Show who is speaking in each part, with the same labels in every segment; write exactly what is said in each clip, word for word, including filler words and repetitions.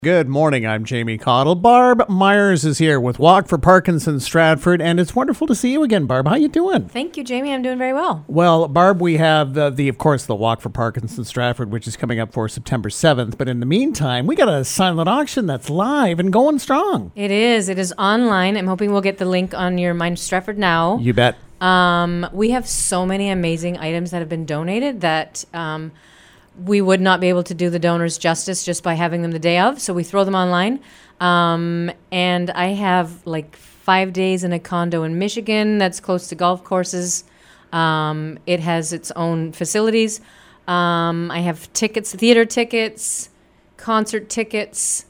Speaker 1: Good morning, I'm Jamie Cottle. Barb Myers is here with Walk for Parkinson's Stratford, and it's wonderful to see you again, Barb. How you doing?
Speaker 2: Thank you, Jamie. I'm doing very well.
Speaker 1: Well, Barb, we have the, the of course, the Walk for Parkinson's Stratford, which is coming up for September seventh, but in the meantime, we got a silent auction that's live and going strong.
Speaker 2: It is. It is online. I'm hoping we'll get the link on your Mind Stratford Now.
Speaker 1: You bet.
Speaker 2: Um, we have so many amazing items that have been donated that... Um, we would not be able to do the donors justice just by having them the day of, so we throw them online. Um, and I have like five days in a condo in Michigan that's close to golf courses. Um, it has its own facilities. Um, I have tickets, theater tickets, concert tickets,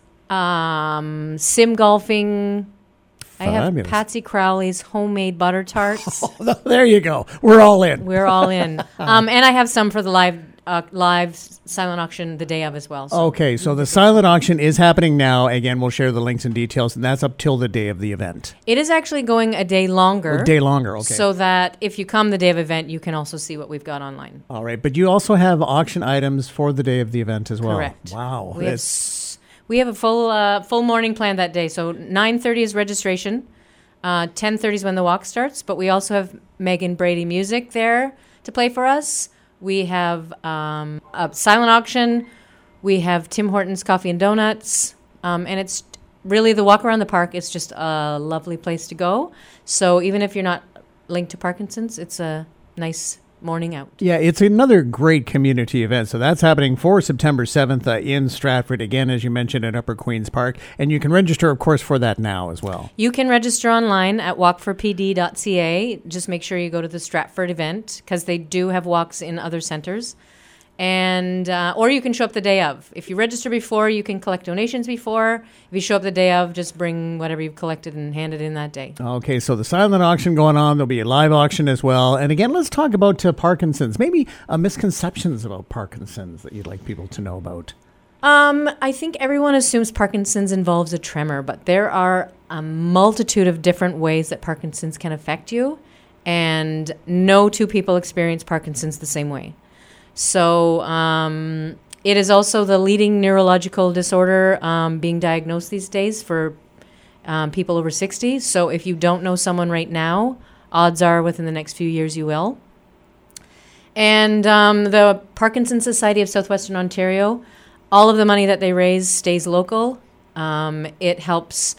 Speaker 2: um, sim golfing. I have
Speaker 1: Fabulous.
Speaker 2: Patsy Crowley's homemade butter tarts.
Speaker 1: Oh, there you go. We're all in.
Speaker 2: We're all in. Um, and I have some for the live uh, live silent auction the day of as well. So.
Speaker 1: Okay, so the silent auction is happening now. Again, we'll share the links and details, and that's up till the day of the event.
Speaker 2: It is actually going a day longer.
Speaker 1: A day longer, okay.
Speaker 2: So that if you come the day of event, you can also see what we've got online.
Speaker 1: All right, but you also have auction items for the day of the event as well.
Speaker 2: Correct.
Speaker 1: Wow.
Speaker 2: We have, s- we have a full uh, full morning planned that day. So nine thirty is registration. Uh, ten thirty is when the walk starts. But we also have Megan Brady music there to play for us. We have um, a silent auction. We have Tim Hortons Coffee and Donuts. Um, and it's really the walk around the park. It's just a lovely place to go. So even if you're not linked to Parkinson's, it's a nice morning out.
Speaker 1: Yeah, it's another great community event. So that's happening for September seventh uh, in Stratford, again, as you mentioned, at Upper Queen's Park. And you can register, of course, for that now as well.
Speaker 2: You can register online at walk for p d dot c a. Just make sure you go to the Stratford event because they do have walks in other centres. And uh, or you can show up the day of. If you register before, you can collect donations before. If you show up the day of, just bring whatever you've collected and hand it in that day.
Speaker 1: Okay, so the silent auction going on. There'll be a live auction as well. And again, let's talk about uh, Parkinson's. Maybe uh, misconceptions about Parkinson's that you'd like people to know about.
Speaker 2: Um, I think everyone assumes Parkinson's involves a tremor, but there are a multitude of different ways that Parkinson's can affect you. And no two people experience Parkinson's the same way. So um, it is also the leading neurological disorder um, being diagnosed these days for um, people over sixty. So if you don't know someone right now, odds are within the next few years you will. And um, the Parkinson's Society of Southwestern Ontario, all of the money that they raise stays local. Um, it helps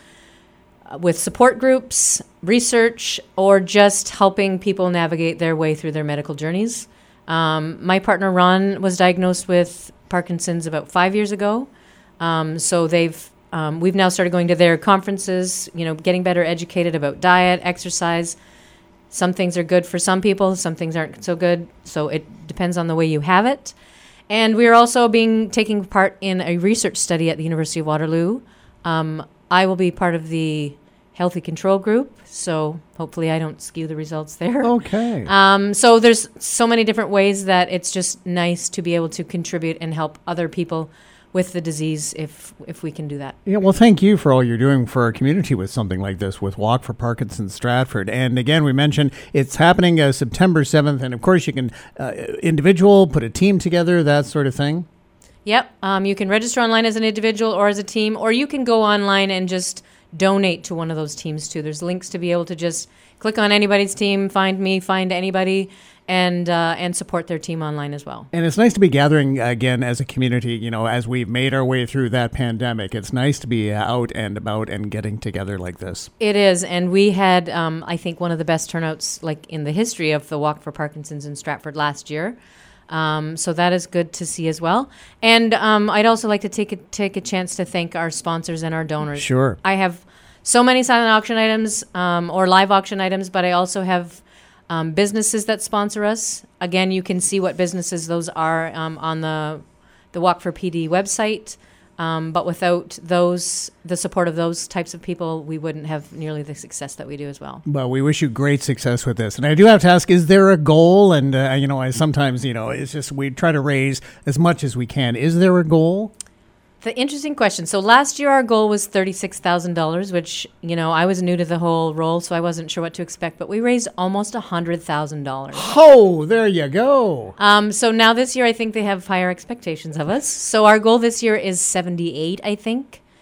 Speaker 2: with support groups, research, or just helping people navigate their way through their medical journeys. Um, my partner Ron was diagnosed with Parkinson's about five years ago. Um, so they've um, we've now started going to their conferences, you know, getting better educated about diet, exercise. Some things are good for some people, some things aren't so good. So it depends on the way you have it. And we're also being taking part in a research study at the University of Waterloo. Um, I will be part of the Healthy Control Group, so hopefully I don't skew the results there.
Speaker 1: Okay.
Speaker 2: Um, so there's so many different ways that it's just nice to be able to contribute and help other people with the disease if if we can do that.
Speaker 1: Yeah, well, thank you for all you're doing for our community with something like this, with Walk for Parkinson's Stratford. And again, we mentioned it's happening uh, September seventh, and of course you can uh, individual, put a team together, that sort of thing.
Speaker 2: Yep. Um, you can register online as an individual or as a team, or you can go online and just donate to one of those teams too. There's links to be able to just click on anybody's team, find me, find anybody, and uh, and support their team online as well.
Speaker 1: And it's nice to be gathering again as a community, you know, as we've made our way through that pandemic. It's nice to be out and about and getting together like this.
Speaker 2: It is, and we had, um, I think, one of the best turnouts like in the history of the Walk for Parkinson's in Stratford last year. Um, so that is good to see as well. And um, I'd also like to take a, take a chance to thank our sponsors and our donors.
Speaker 1: Sure.
Speaker 2: I have so many silent auction items um, or live auction items, but I also have um, businesses that sponsor us. Again, you can see what businesses those are um, on the the Walk for P D website. Um, but without those, the support of those types of people, we wouldn't have nearly the success that we do as well.
Speaker 1: Well, we wish you great success with this. And I do have to ask, is there a goal? And, uh, you know, I sometimes, you know, it's just we try to raise as much as we can. Is there a goal?
Speaker 2: The interesting question. So last year our goal was thirty-six thousand dollars, which, you know, I was new to the whole role, so I wasn't sure what to expect, but we raised almost one hundred thousand dollars.
Speaker 1: Oh, there you go.
Speaker 2: Um, so now this year I think they have higher expectations of us. So our goal this year is seventy-eight, I think.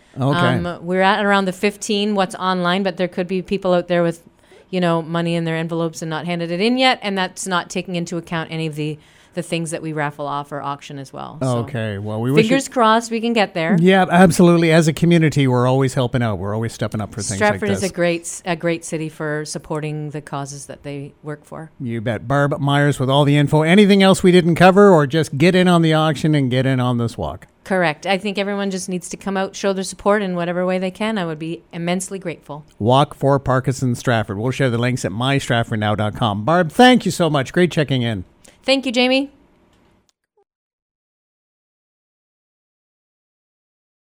Speaker 1: Okay.
Speaker 2: Um, we're at around the fifteen what's online, but there could be people out there with, you know, money in their envelopes and not handed it in yet, and that's not taking into account any of the the things that we raffle off or auction as well. So
Speaker 1: Okay. Well, we wish
Speaker 2: fingers
Speaker 1: you-
Speaker 2: crossed we can get there.
Speaker 1: Yeah, absolutely. As a community, we're always helping out. We're always stepping up for things
Speaker 2: Stratford
Speaker 1: like
Speaker 2: is
Speaker 1: this.
Speaker 2: a great a great city for supporting the causes that they work for.
Speaker 1: You bet. Barb Myers with all the info. Anything else we didn't cover, or just get in on the auction and get in on this walk?
Speaker 2: Correct. I think everyone just needs to come out, show their support in whatever way they can. I would be immensely grateful.
Speaker 1: Walk for Parkinson's Stratford. We'll share the links at my stratford now dot com. Barb, thank you so much. Great checking in.
Speaker 2: Thank you, Jamie.